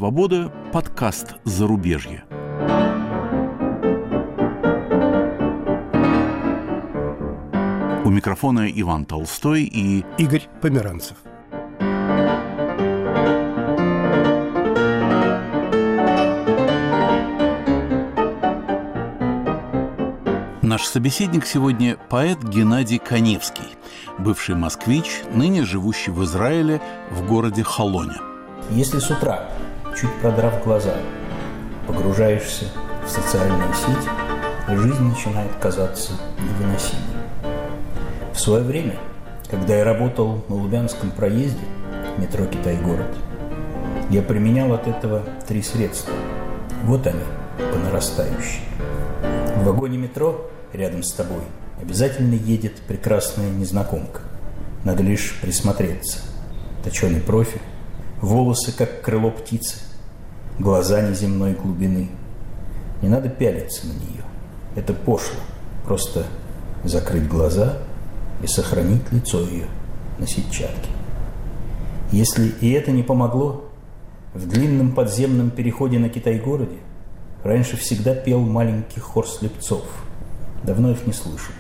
свобода» подкаст «Зарубежье». У микрофона Иван Толстой и Игорь Померанцев. Наш собеседник сегодня поэт Геннадий Каневский, бывший москвич, ныне живущий в Израиле в городе Холоне. Если с утра, чуть продрав глаза, погружаешься в социальную сеть, жизнь начинает казаться невыносимой. В свое время, когда я работал на Лубянском проезде, метро «Китай-город», я применял от этого 3 средства. Вот они, по нарастающей. В вагоне метро рядом с тобой обязательно едет прекрасная незнакомка. Надо лишь присмотреться. Точеный профиль, волосы, как крыло птицы, глаза неземной глубины. Не надо пялиться на нее. Это пошло. Просто закрыть глаза и сохранить лицо ее на сетчатке. Если и это не помогло, в длинном подземном переходе на Китай-городе раньше всегда пел маленький хор слепцов. Давно их не слышу.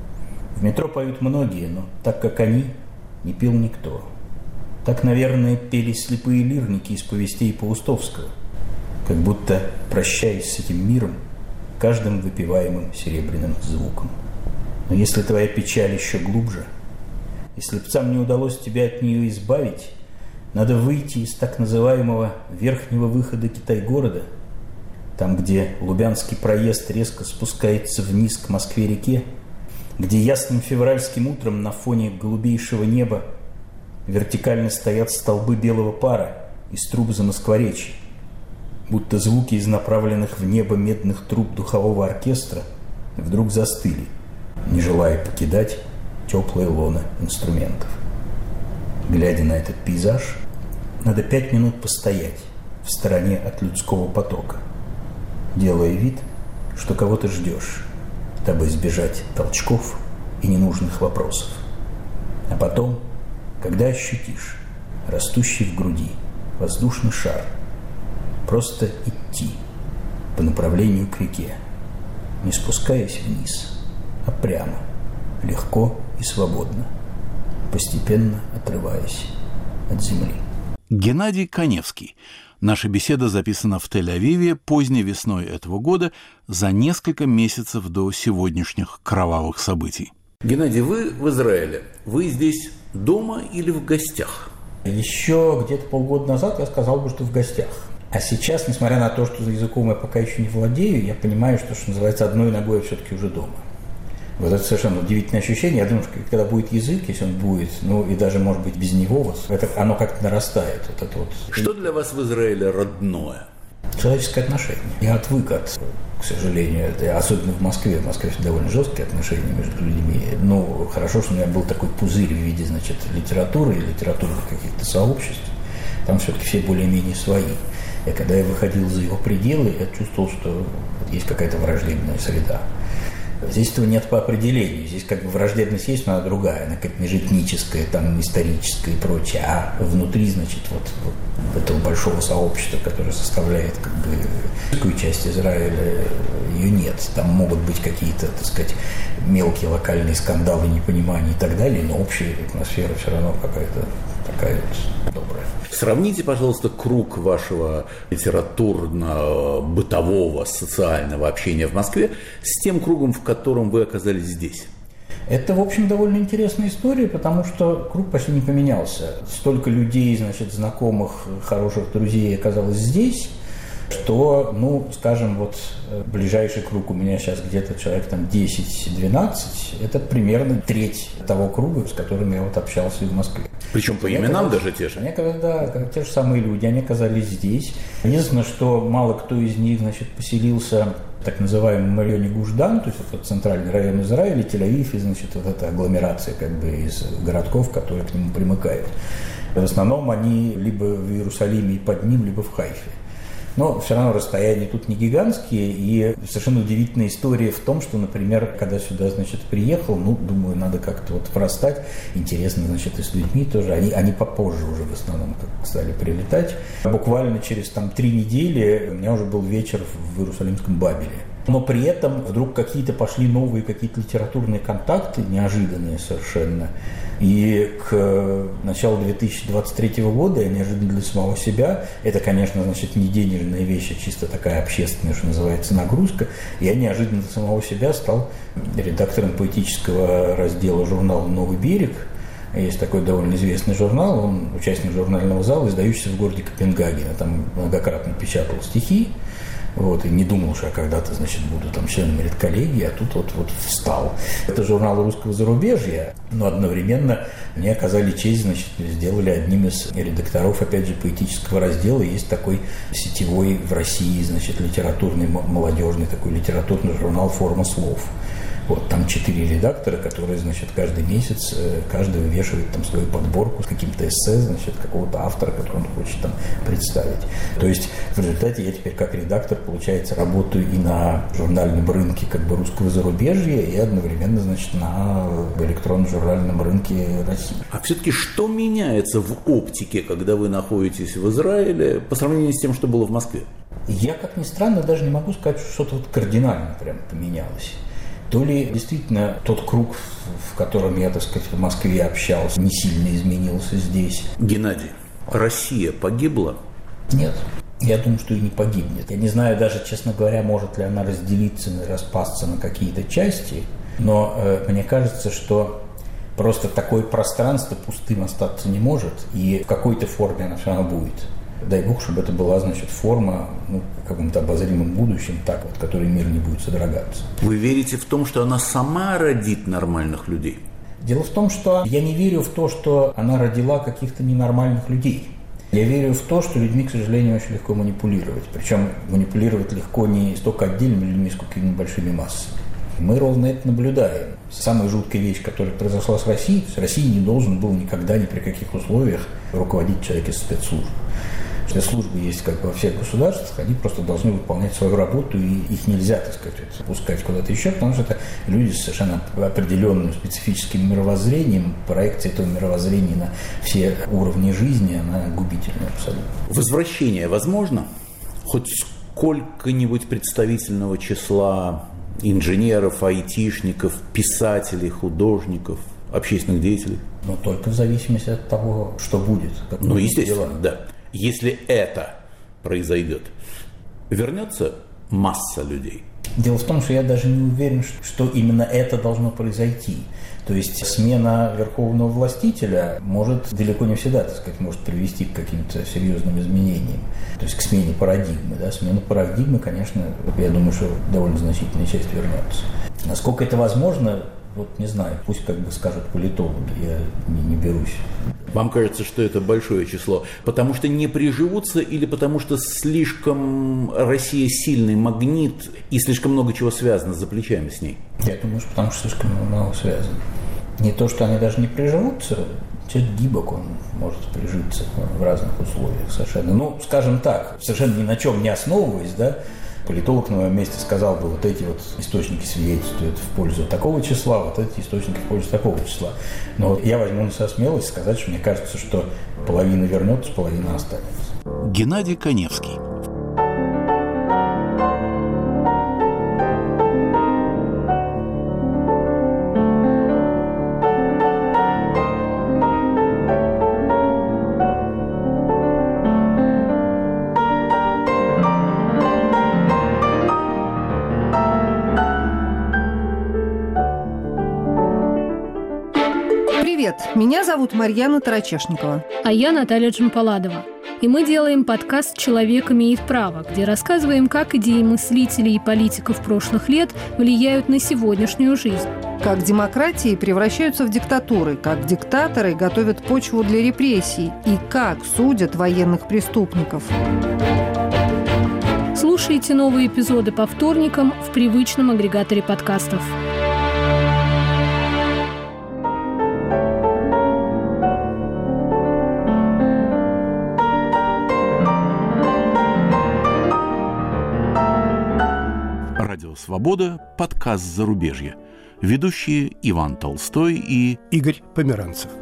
В метро поют многие, но так, как они, не пел никто. Так, наверное, пели слепые лирники из повестей Паустовского, как будто, прощаясь с этим миром, каждым выпиваемым серебряным звуком. Но если твоя печаль еще глубже, и слепцам не удалось тебя от нее избавить, надо выйти из так называемого верхнего выхода Китай-города, там, где Лубянский проезд резко спускается вниз к Москве-реке, где ясным февральским утром на фоне голубейшего неба вертикально стоят столбы белого пара из труб Замоскворечья, будто звуки из направленных в небо медных труб духового оркестра вдруг застыли, не желая покидать теплое лоно инструментов. Глядя на этот пейзаж, надо 5 минут постоять в стороне от людского потока, делая вид, что кого-то ждешь, дабы избежать толчков и ненужных вопросов. А потом, когда ощутишь растущий в груди воздушный шар, просто идти по направлению к реке, не спускаясь вниз, а прямо, легко и свободно, постепенно отрываясь от земли. Геннадий Каневский. Наша беседа записана в Тель-Авиве поздней весной этого года, за несколько месяцев до сегодняшних кровавых событий. Геннадий, вы в Израиле. Вы здесь дома или в гостях? Еще где-то полгода назад я сказал бы, что в гостях. А сейчас, несмотря на то, что языком я пока еще не владею, я понимаю, что называется, одной ногой я все-таки уже дома. Вот это совершенно удивительное ощущение. Я думаю, что когда будет язык, если он будет, и даже, может быть, без него, вот, оно как-то нарастает. Вот это вот. Что для вас в Израиле родное? Человеческое отношение. Я отвык от, к сожалению, особенно в Москве. В Москве довольно жесткие отношения между людьми. Хорошо, что у меня был такой пузырь в виде, литературы и литературных каких-то сообществ. Там все-таки все более-менее свои. И когда я выходил за его пределы, я чувствовал, что есть какая-то враждебная среда. Здесь этого нет по определению. Здесь враждебность есть, но она другая. Она какая-то межэтническая, историческая и прочее. А внутри, вот этого большого сообщества, которое составляет такую часть Израиля, ее нет. Там могут быть какие-то, мелкие локальные скандалы, непонимания и так далее, но общая атмосфера все равно какая-то такая добрая. Сравните, пожалуйста, круг вашего литературно-бытового, социального общения в Москве с тем кругом, в котором вы оказались здесь. Это, в общем, довольно интересная история, потому что круг почти не поменялся. Столько людей, знакомых, хороших друзей оказалось здесь, что, ближайший круг у меня сейчас где-то человек 10-12, это примерно треть того круга, с которым я общался и в Москве. Причем по именам даже те же? Те же самые люди, они оказались здесь. Единственное, что мало кто из них, поселился в так называемом районе Гуш-Дан, то есть это центральный район Израиля, Тель-Авив, и, эта агломерация из городков, которые к нему примыкают. В основном они либо в Иерусалиме и под ним, либо в Хайфе. Но все равно расстояния тут не гигантские, и совершенно удивительная история в том, что, например, когда сюда, значит, приехал, думаю, надо как-то вот простать, интересно, значит, и с людьми тоже, они попозже уже в основном как стали прилетать. Буквально через 3 недели у меня уже был вечер в Иерусалимском Бабеле. Но при этом вдруг какие-то пошли новые какие-то литературные контакты, неожиданные совершенно. И к началу 2023 года я неожиданно для самого себя, это, конечно, значит, не денежная вещь, а чисто такая общественная, что называется, нагрузка, я неожиданно для самого себя стал редактором поэтического раздела журнала «Новый берег». Есть такой довольно известный журнал, он участник журнального зала, издающийся в городе Копенгаген. Я там многократно печатал стихи. И не думал, что я когда-то, значит, буду членом редколлегии, а тут вот встал. Это журнал русского зарубежья, но одновременно мне оказали честь, значит, сделали одним из редакторов, опять же, поэтического раздела. Есть такой сетевой в России, значит, литературный, молодежный такой литературный журнал «Форма слов». Там 4 редактора, которые, значит, каждый месяц, каждый вывешивает свою подборку с каким-то эссе, значит, какого-то автора, который он хочет представить. То есть в результате я теперь как редактор, получается, работаю и на журнальном рынке русского зарубежья, и одновременно, значит, на электронно-журнальном рынке России. А все-таки что меняется в оптике, когда вы находитесь в Израиле, по сравнению с тем, что было в Москве? Я, как ни странно, даже не могу сказать, что что-то кардинально прям поменялось. То ли действительно тот круг, в котором я, так сказать, в Москве общался, не сильно изменился здесь. Геннадий, Россия погибла? Нет, я думаю, что и не погибнет. Я не знаю даже, честно говоря, может ли она разделиться, распасться на какие-то части, но мне кажется, что просто такое пространство пустым остаться не может, и в какой-то форме она все равно будет. Дай Бог, чтобы это была, значит, форма в каком-то обозримом будущем, которой мир не будет содрогаться. Вы верите в том, что она сама родит нормальных людей? Дело в том, что я не верю в то, что она родила каких-то ненормальных людей. Я верю в то, что людьми, к сожалению, очень легко манипулировать. Причем манипулировать легко не столько отдельными людьми, сколько и небольшими массами. Мы ровно это наблюдаем. Самая жуткая вещь, которая произошла с Россией, то есть Россия не должен был никогда ни при каких условиях руководить человек из спецслужб. Спецслужбы есть во всех государствах, они просто должны выполнять свою работу, и их нельзя, так сказать, пускать куда-то еще, потому что это люди с совершенно определенным специфическим мировоззрением, проекция этого мировоззрения на все уровни жизни, она губительна абсолютно. Возвращение возможно? Хоть сколько-нибудь представительного числа инженеров, айтишников, писателей, художников, общественных деятелей? Но только в зависимости от того, что будет. Естественно, да. Если это произойдет, вернется масса людей? Дело в том, что я даже не уверен, что именно это должно произойти. То есть смена верховного властителя может далеко не всегда, так сказать, может привести к каким-то серьезным изменениям. То есть к смене парадигмы. Да? Смена парадигмы, конечно, я думаю, что довольно значительная часть вернется. Насколько это возможно, не знаю, пусть скажут политологи, я не берусь. Вам кажется, что это большое число, потому что не приживутся или потому что слишком Россия сильный магнит и слишком много чего связано за плечами с ней? Я думаю, что потому что слишком много связано. Не то, что они даже не приживутся, человек гибок, он может прижиться в разных условиях совершенно. Скажем так, совершенно ни на чем не основываясь, да, политолог на моем месте сказал бы, эти источники свидетельствуют в пользу такого числа, эти источники в пользу такого числа. Но я возьму на себя смелость сказать, что мне кажется, что половина вернется, половина останется. Геннадий Каневский. Меня зовут Марьяна Тарачешникова. А я Наталья Джампаладова. И мы делаем подкаст «Человек имеет право», где рассказываем, как идеи мыслителей и политиков прошлых лет влияют на сегодняшнюю жизнь. Как демократии превращаются в диктатуры, как диктаторы готовят почву для репрессий и как судят военных преступников. Слушайте новые эпизоды по вторникам в привычном агрегаторе подкастов. «Свобода», подкаст «Зарубежье». Ведущие Иван Толстой и Игорь Померанцев.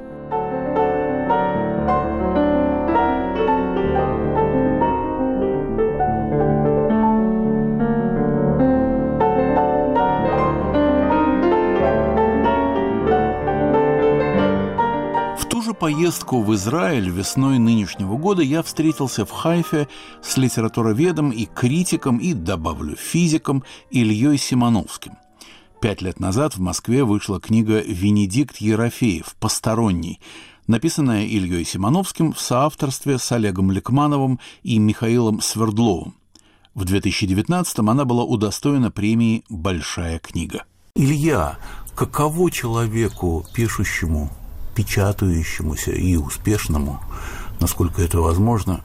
Поездку в Израиль весной нынешнего года я встретился в Хайфе с литературоведом и критиком, и, добавлю, физиком Ильей Симоновским. 5 лет назад в Москве вышла книга «Венедикт Ерофеев. Посторонний», написанная Ильей Симоновским в соавторстве с Олегом Ликмановым и Михаилом Свердловым. В 2019-м она была удостоена премии «Большая книга». Илья, каково человеку, пишущему, печатающемуся и успешному, насколько это возможно,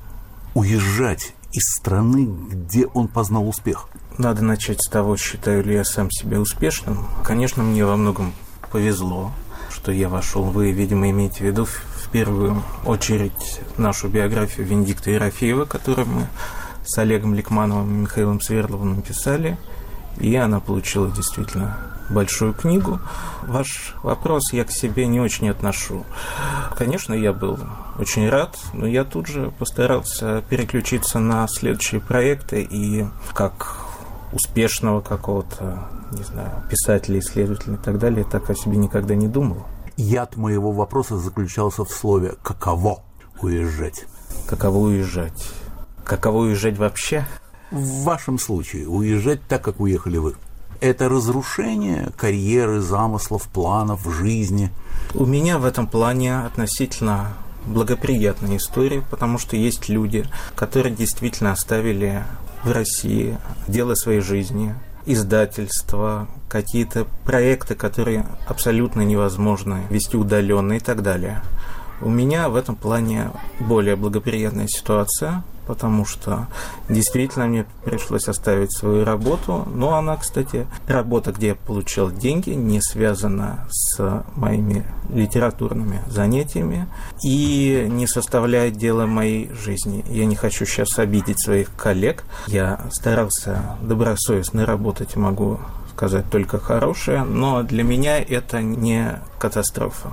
уезжать из страны, где он познал успех? Надо начать с того, считаю ли я сам себя успешным. Конечно, мне во многом повезло, что я вошел. Вы, видимо, имеете в виду в первую очередь нашу биографию Венедикта Ерофеева, которую мы с Олегом Ликмановым и Михаилом Свердловым написали, и она получила действительно большую книгу. Ваш вопрос я к себе не очень отношу. Конечно, я был очень рад, но я тут же постарался переключиться на следующие проекты, и как успешного какого-то, не знаю, писателя, исследователя и так далее, так о себе никогда не думал. Яд моего вопроса заключался в слове «каково уезжать». Каково уезжать? Каково уезжать вообще? В вашем случае уезжать так, как уехали вы. Это разрушение карьеры, замыслов, планов, жизни. У меня в этом плане относительно благоприятная история, потому что есть люди, которые действительно оставили в России дело своей жизни, издательства, какие-то проекты, которые абсолютно невозможно вести удаленно и так далее. У меня в этом плане более благоприятная ситуация, потому что действительно мне пришлось оставить свою работу, но она, кстати, работа, где я получал деньги, не связана с моими литературными занятиями и не составляет дело моей жизни. Я не хочу сейчас обидеть своих коллег. Я старался добросовестно работать, могу сказать только хорошее, но для меня это не катастрофа.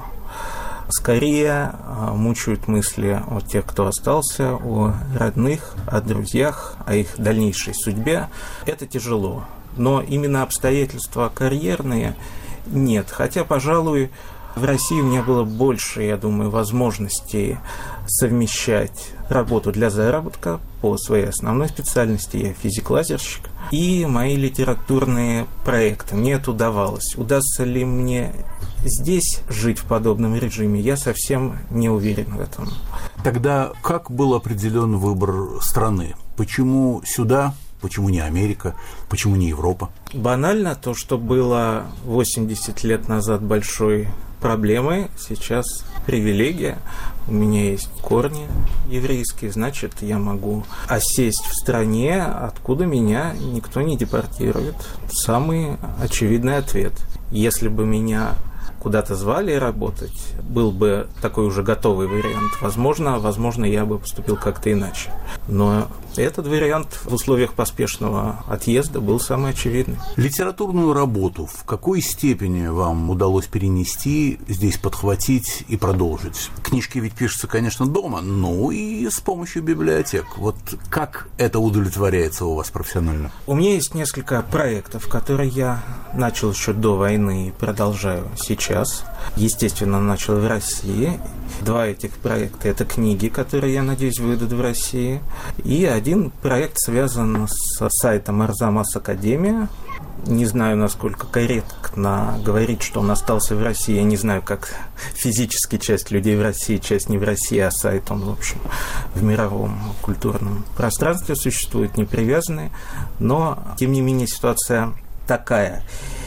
Скорее мучают мысли о тех, кто остался, о родных, о друзьях, о их дальнейшей судьбе. Это тяжело. Но именно обстоятельства карьерные нет. Хотя, пожалуй, в России у меня было больше, я думаю, возможностей совмещать работу для заработка по своей основной специальности, я физик-лазерщик, и мои литературные проекты. Мне это удавалось. Удастся ли мне здесь жить в подобном режиме, я совсем не уверен в этом. Тогда как был определен выбор страны? Почему сюда? Почему не Америка? Почему не Европа? Банально то, что было 80 лет назад большой проблемой, сейчас привилегия. У меня есть корни еврейские, значит, я могу осесть в стране, откуда меня никто не депортирует. Самый очевидный ответ. Если бы меня куда-то звали работать, был бы такой уже готовый вариант. Возможно, я бы поступил как-то иначе. Но этот вариант в условиях поспешного отъезда был самый очевидный. Литературную работу в какой степени вам удалось перенести, здесь подхватить и продолжить? Книжки ведь пишутся, конечно, дома, но и с помощью библиотек. Вот как это удовлетворяется у вас профессионально? У меня есть несколько проектов, которые я начал еще до войны и продолжаю сейчас. Естественно, начал в России. 2 этих проекта – это книги, которые, я надеюсь, выйдут в России. И один проект связан с сайтом Арзамас Академия. Не знаю, насколько корректно говорить, что он остался в России. Я не знаю, как физически часть людей в России, часть не в России, а сайт, он, в общем, в мировом культурном пространстве существует, не привязанный. Но, тем не менее, ситуация такая.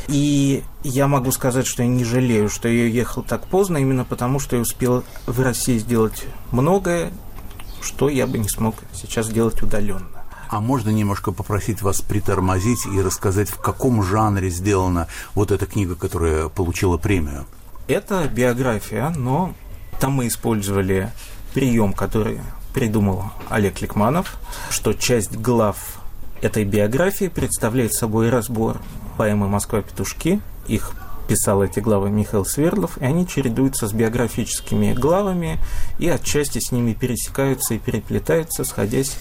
И я могу сказать, что я не жалею, что я уехал так поздно, именно потому, что я успел в России сделать многое, что я бы не смог сейчас делать удаленно. А можно немножко попросить вас притормозить и рассказать, в каком жанре сделана вот эта книга, которая получила премию? Это биография, но там мы использовали прием, который придумал Олег Ликманов, что часть глав этой биографии представляет собой разбор поэмы «Москва-петушки». Их писал эти главы Михаил Свердлов, и они чередуются с биографическими главами и отчасти с ними пересекаются и переплетаются, сходясь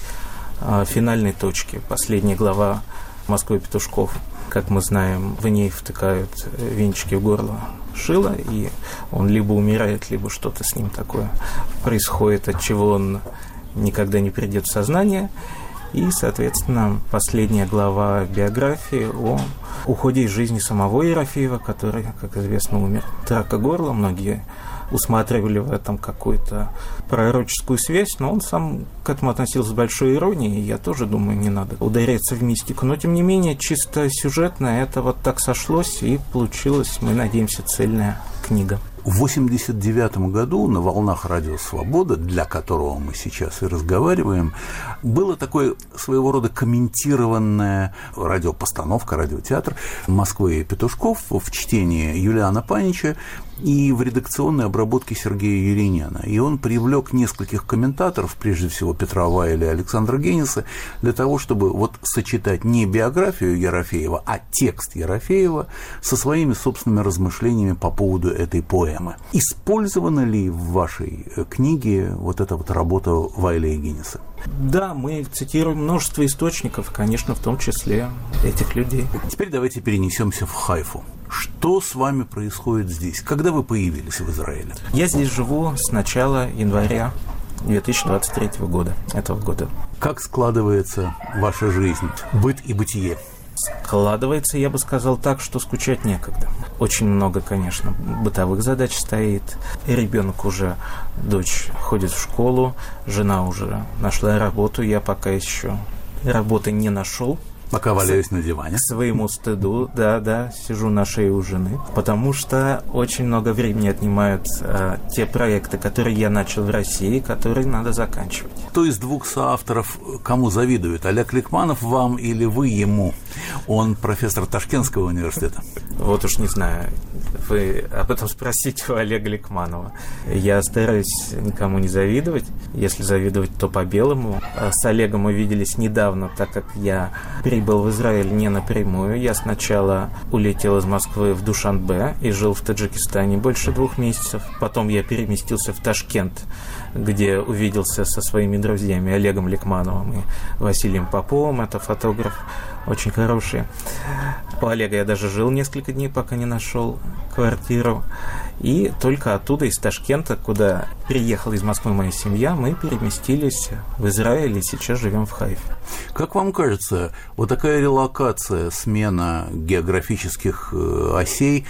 в финальной точке. Последняя глава «Москвы петушков», как мы знаем, в ней втыкают венчики в горло Шила, и он либо умирает, либо что-то с ним такое происходит, от чего он никогда не придет в сознание. И, соответственно, последняя глава биографии о уходе из жизни самого Ерофеева, который, как известно, умер от рака горла. Многие усматривали в этом какую-то пророческую связь, но он сам к этому относился с большой иронией, и я тоже думаю, не надо ударяться в мистику. Но, тем не менее, чисто сюжетно это вот так сошлось, и получилась, мы надеемся, цельная книга. В 1989 году на волнах «Радио Свобода», для которого мы сейчас и разговариваем, было такое своего рода комментированная радиопостановка, радиотеатр «Москвы и петушков» в чтении Юлиана Панича и в редакционной обработке Сергея Ереняна. И он привлек нескольких комментаторов, прежде всего Петра Вайля и Александра Генниса, для того, чтобы вот сочетать не биографию Ерофеева, а текст Ерофеева со своими собственными размышлениями по поводу этой поэмы. Использована ли в вашей книге вот эта вот работа Вайля и Генниса? Да, мы цитируем множество источников, конечно, в том числе этих людей. Теперь давайте перенесемся в Хайфу. Что с вами происходит здесь? Когда вы появились в Израиле? Я здесь живу с начала января 2023 года, этого года. Как складывается ваша жизнь, быт и бытие? Складывается, я бы сказал так, что скучать некогда. Очень много, конечно, бытовых задач стоит. Ребенок уже, дочь ходит в школу, жена уже нашла работу, я пока еще работы не нашел. Пока валяюсь на диване. К своему стыду, да, сижу на шее у жены, потому что очень много времени отнимают те проекты, которые я начал в России, которые надо заканчивать. Кто из двух соавторов кому завидует? Олег Ликманов вам или вы ему? Он профессор Ташкентского университета. Вот уж не знаю. Вы об этом спросите у Олега Ликманова. Я стараюсь никому не завидовать. Если завидовать, то по-белому. С Олегом мы виделись недавно, так как я прибыл в Израиль не напрямую. Я сначала улетел из Москвы в Душанбе и жил в Таджикистане больше 2 месяцев. Потом я переместился в Ташкент, где увиделся со своими друзьями Олегом Ликмановым и Василием Поповым. Это фотограф очень хороший. У Олега я даже жил несколько дней, пока не нашел квартиру. И только оттуда, из Ташкента, куда приехала из Москвы моя семья, мы переместились в Израиль и сейчас живем в Хайфе. Как вам кажется, вот такая релокация, смена географических осей,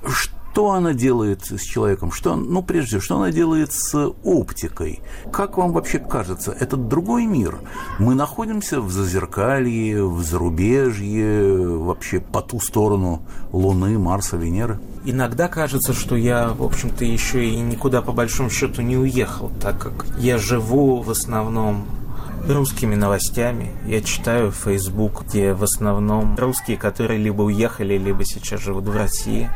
что она делает с человеком? Прежде всего, что она делает с оптикой? Как вам вообще кажется, это другой мир? Мы находимся в Зазеркалье, в зарубежье, вообще по ту сторону Луны, Марса, Венеры? Иногда кажется, что я, в общем-то, еще и никуда по большому счету не уехал, так как я живу в основном русскими новостями. Я читаю Facebook, где в основном русские, которые либо уехали, либо сейчас живут в России.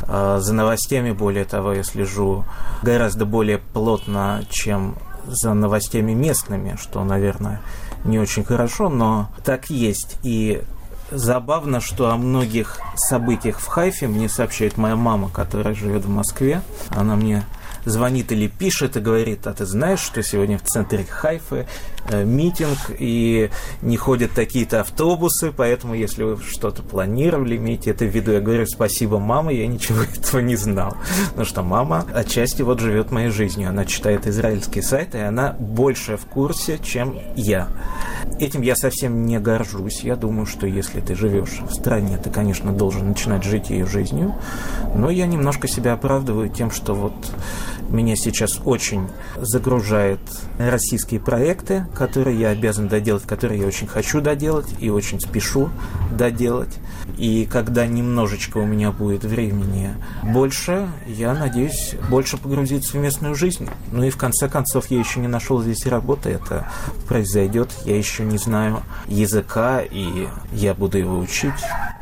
За новостями, более того, я слежу гораздо более плотно, чем за новостями местными, что, наверное, не очень хорошо, но так есть. И забавно, что о многих событиях в Хайфе мне сообщает моя мама, которая живет в Москве. Она мне звонит или пишет и говорит: а ты знаешь, что сегодня в центре Хайфы митинг, и не ходят такие-то автобусы, поэтому если вы что-то планировали, имейте это в виду. Я говорю: спасибо, мама, я ничего этого не знал. Потому что мама отчасти вот живет моей жизнью. Она читает израильские сайты, и она больше в курсе, чем я. Этим я совсем не горжусь. Я думаю, что если ты живешь в стране, ты, конечно, должен начинать жить ее жизнью. Но я немножко себя оправдываю тем, что вот меня сейчас очень загружают российские проекты, которые я обязан доделать, которые я очень хочу доделать и очень спешу доделать. И когда немножечко у меня будет времени больше, я надеюсь больше погрузиться в местную жизнь. Ну и в конце концов я еще не нашел здесь работы, это произойдет. Я еще не знаю языка, и я буду его учить.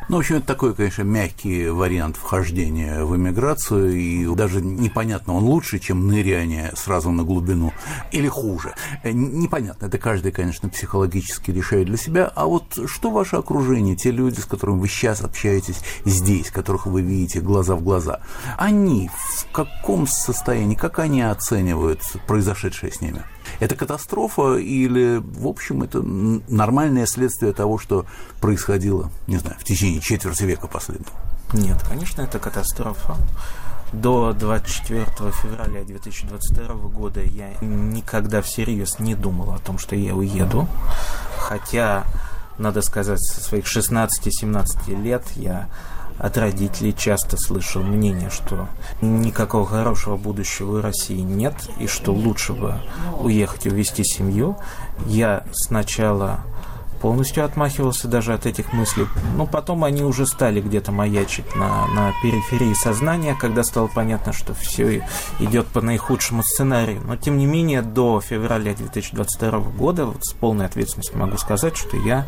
Ну, в общем, это такой, конечно, мягкий вариант вхождения в эмиграцию, и даже непонятно, он лучше, чем ныряние сразу на глубину, или хуже. Непонятно, это каждый, конечно, психологически решает для себя. А вот что ваше окружение, те люди, с которыми вы сейчас общаетесь здесь, которых вы видите глаза в глаза, они в каком состоянии, как они оценивают произошедшее с ними? Это катастрофа или, в общем, это нормальное следствие того, что происходило, не знаю, в течение четверти века последнего? Нет, конечно, это катастрофа. До 24 февраля 2022 года я никогда всерьез не думал о том, что я уеду. Хотя, надо сказать, со своих 16-17 лет я от родителей часто слышал мнение, что никакого хорошего будущего у России нет, и что лучше бы уехать и увести семью. Я сначала полностью отмахивался даже от этих мыслей, но потом они уже стали где-то маячить на периферии сознания, когда стало понятно, что все идет по наихудшему сценарию. Но, тем не менее, до февраля 2022 года вот с полной ответственностью могу сказать, что я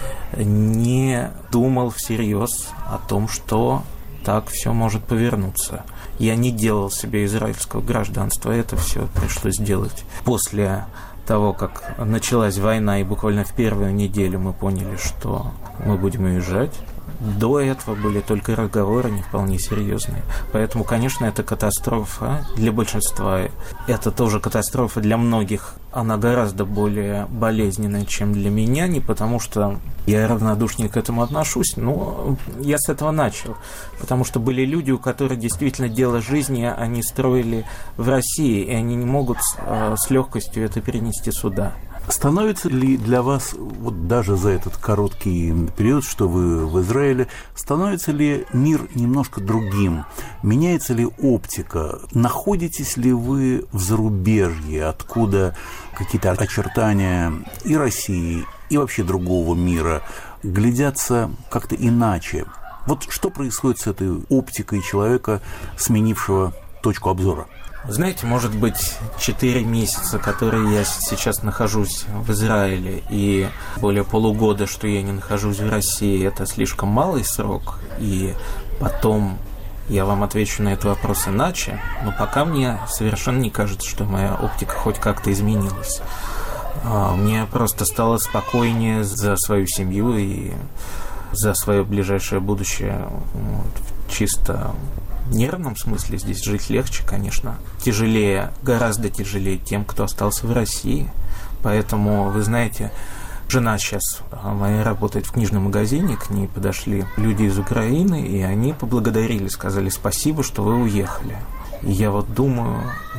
не думал всерьез о том, что так все может повернуться. Я не делал себе израильского гражданства, это все пришлось делать после того, как началась война, и буквально в первую неделю мы поняли, что мы будем уезжать. До этого были только разговоры не вполне серьезные. Поэтому, конечно, это катастрофа для большинства. Это тоже катастрофа для многих. Она гораздо более болезненная, чем для меня. Не потому, что я равнодушнее к этому отношусь, но я с этого начал. Потому что были люди, у которых действительно дело жизни они строили в России, и они не могут с легкостью это перенести сюда. Становится ли для вас, вот даже за этот короткий период, что вы в Израиле, становится ли мир немножко другим? Меняется ли оптика? Находитесь ли вы в зарубежье, откуда какие-то очертания и России, и вообще другого мира глядятся как-то иначе? Вот что происходит с этой оптикой человека, сменившего точку обзора? Знаете, может быть, 4 месяца, которые я сейчас нахожусь в Израиле, и более полугода, что я не нахожусь в России, это слишком малый срок, и потом я вам отвечу на этот вопрос иначе, но пока мне совершенно не кажется, что моя оптика хоть как-то изменилась. Мне просто стало спокойнее за свою семью и за свое ближайшее будущее, чисто в нервном смысле. Здесь жить легче, конечно. Тяжелее, гораздо тяжелее тем, кто остался в России. Поэтому, вы знаете, жена сейчас моя работает в книжном магазине, к ней подошли люди из Украины, и они поблагодарили, сказали спасибо, что вы уехали. И я вот думаю,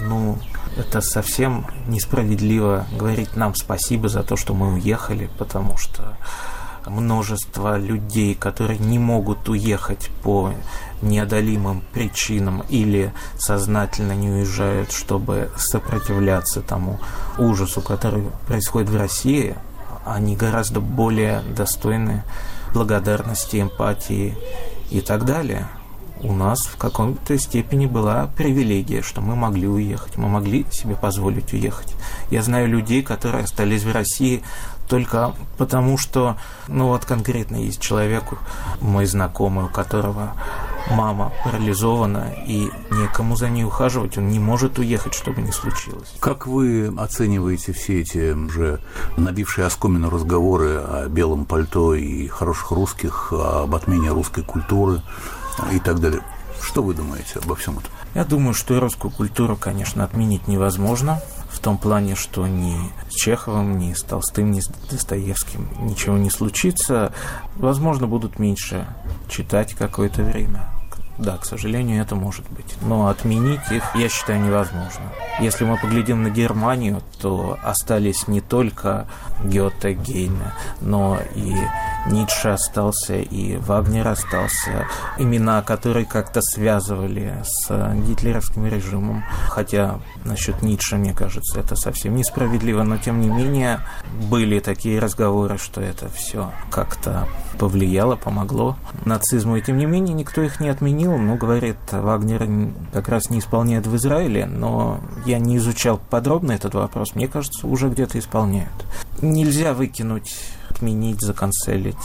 это совсем несправедливо говорить нам спасибо за то, что мы уехали, потому что множество людей, которые не могут уехать по неодолимым причинам или сознательно не уезжают, чтобы сопротивляться тому ужасу, который происходит в России, они гораздо более достойны благодарности, эмпатии и так далее. У нас в какой-то степени была привилегия, что мы могли уехать, мы могли себе позволить уехать. Я знаю людей, которые остались в России только потому, что, конкретно есть человек, мой знакомый, у которого мама парализована, и некому за ней ухаживать, он не может уехать, что бы ни случилось. Как вы оцениваете все эти уже набившие оскомину разговоры о белом пальто и хороших русских, об отмене русской культуры и так далее? Что вы думаете обо всем этом? Я думаю, что и русскую культуру, конечно, отменить невозможно. В том плане, что ни с Чеховым, ни с Толстым, ни с Достоевским ничего не случится. Возможно, будут меньше читать какое-то время. Да, к сожалению, это может быть. Но отменить их, я считаю, невозможно. Если мы поглядим на Германию, то остались не только Гёте, Гейне, но и Ницше остался, и Вагнер остался. Имена, которые как-то связывали с гитлеровским режимом. Хотя насчет Ницше, мне кажется, это совсем несправедливо, но тем не менее были такие разговоры, что это все как-то повлияло, помогло нацизму. И тем не менее никто их не отменил. Говорит, Вагнер как раз не исполняет в Израиле, но я не изучал подробно этот вопрос. Мне кажется, уже где-то исполняют. Нельзя выкинуть, отменить, заканцелить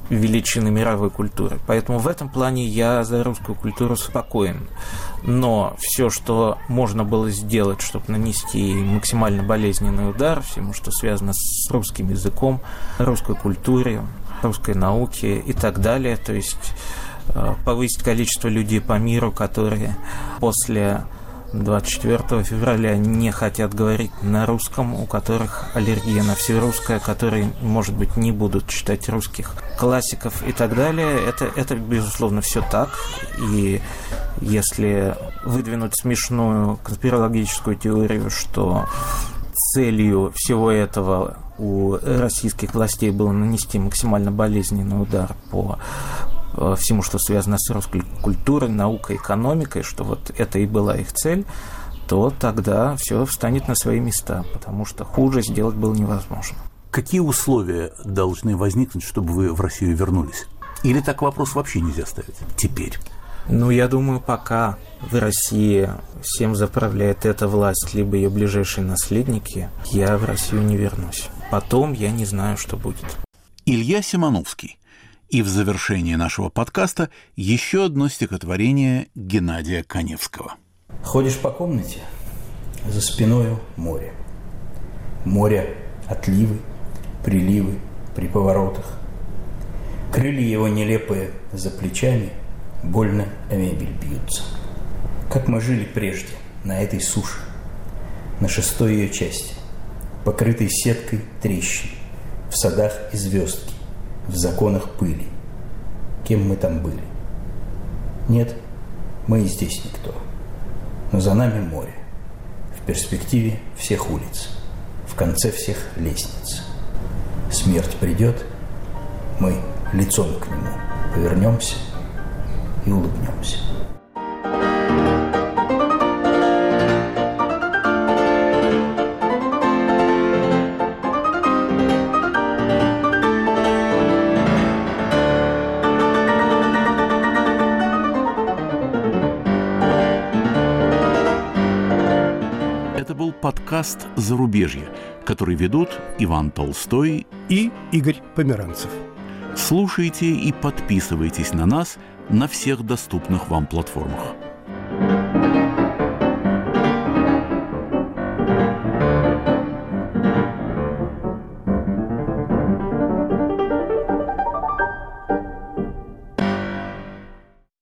величины мировой культуры. Поэтому в этом плане я за русскую культуру спокоен. Но все, что можно было сделать, чтобы нанести максимально болезненный удар всему, что связано с русским языком, русской культуре, русской науке и так далее, то есть повысить количество людей по миру, которые после 24 февраля не хотят говорить на русском, у которых аллергия на все русское, которые, может быть, не будут читать русских классиков и так далее. Это безусловно, все так. И если выдвинуть смешную конспирологическую теорию, что целью всего этого у российских властей было нанести максимально болезненный удар по всему, что связано с русской культурой, наукой, экономикой, что вот это и была их цель, то тогда все встанет на свои места, потому что хуже сделать было невозможно. Какие условия должны возникнуть, чтобы вы в Россию вернулись? Или так вопрос вообще нельзя ставить теперь? Я думаю, пока в России всем заправляет эта власть, либо ее ближайшие наследники, я в Россию не вернусь. Потом я не знаю, что будет. Илья Симоновский. И в завершении нашего подкаста еще одно стихотворение Геннадия Каневского. Ходишь по комнате, за спиною море. Море – отливы, приливы при поворотах. Крылья его нелепые за плечами больно о мебель бьются. Как мы жили прежде на этой суше, на шестой ее части, покрытой сеткой трещин, в садах и звездки, в законах пыли. Кем мы там были? Нет, мы и здесь никто. Но за нами море. В перспективе всех улиц. В конце всех лестниц. Смерть придет, мы лицом к нему повернемся и улыбнемся. Подкаст «Зарубежье», который ведут Иван Толстой и Игорь Померанцев. Слушайте и подписывайтесь на нас на всех доступных вам платформах.